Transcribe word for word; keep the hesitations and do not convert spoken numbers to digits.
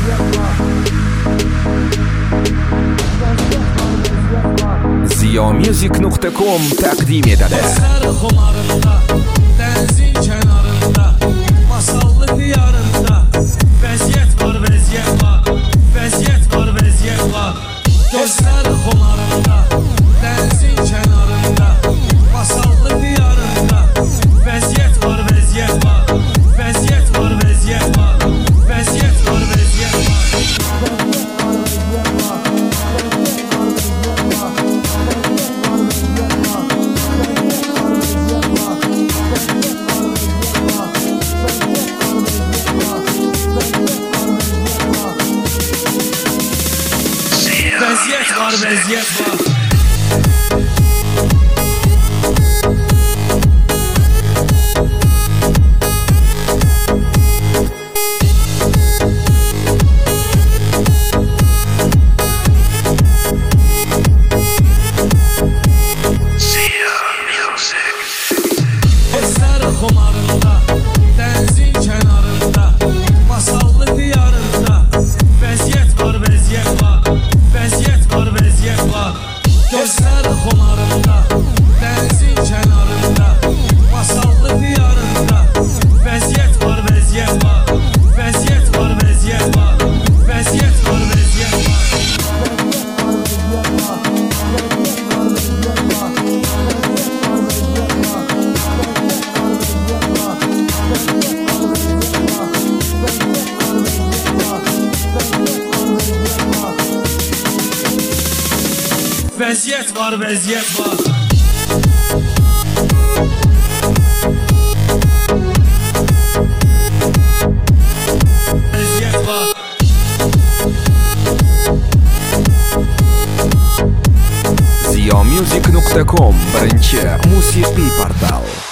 ziyo music nuqta com taqdim etadi. Gözler xumarında, denizin kenarında, masallı diyarında, vəziyyət var, vəziyyət var, vəziyyət var, vəziyyət var. Gözler xumarında, denizin kenarında, masallı diyarında, vəziyyət var, vəziyyət var, vəziyyət var, vəziyyət var, vəziyyət var, vəziyyət var. Vəziyyət var, vəziyyət var. Gözlər xumarında, denizin kenarında, masallı diyarında, vəziyyət var, vəziyyət var, vəziyyət var, vəziyyət var. Gözlər xumarında, denizin kenarında, masallı diyarında, vəziyyət var, vəziyyət var, vəziyyət var, vəziyyət var, vəziyyət var, vəziyyət var. Vəziyyət var, vəziyyət var. Vəziyyət var. ziyo music nuqta com birinchi musiqiy portal.